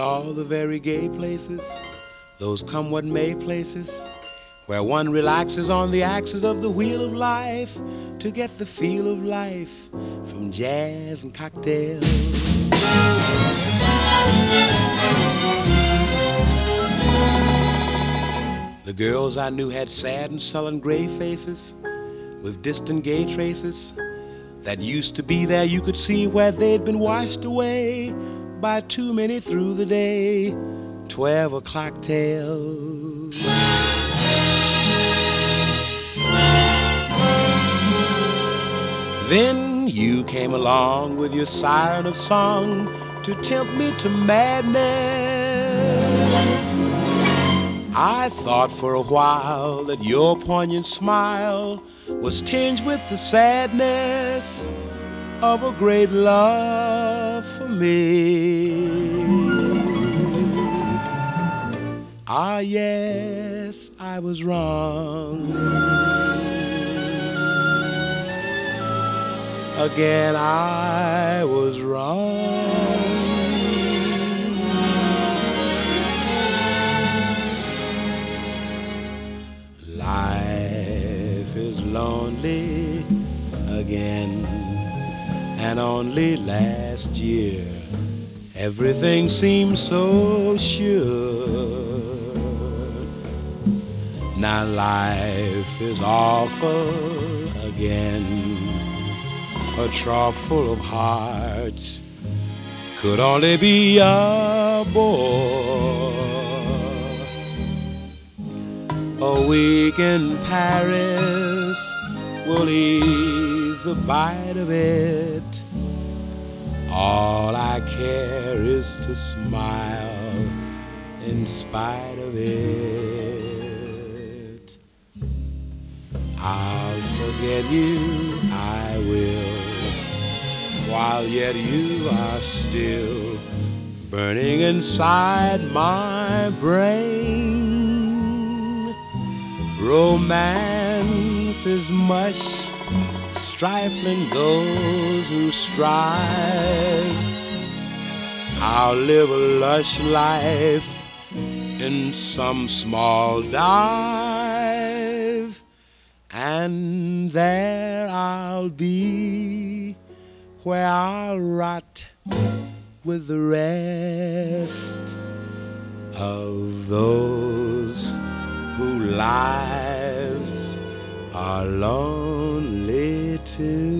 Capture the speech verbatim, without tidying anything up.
all the very gay places, those come what may places, where one relaxes on the axis of the wheel of life to get the feel of life from jazz and cocktails. The girls I knew had sad and sullen gray faces with distant gay traces that used to be there. You could see where they'd been washed away by too many through the day, twelve o'clock tales. Then you came along with your siren of song to tempt me to madness. I thought for a while that your poignant smile was tinged with the sadness of a great love for me. Ah, yes, I was wrong. Again, I was wrong. Life is lonely again, and only last year everything seemed so sure. Now life is awful again, a trough full of hearts could only be a bore. A week in Paris will ease the bite of it. All I care is to smile in spite of it. I'll forget you, I will, while yet you are still burning inside my brain. Romance is mush, stifling those who strive. I'll live a lush life in some small dive, and there I'll be, where I'll rot with the rest of those whose lives are lonely too.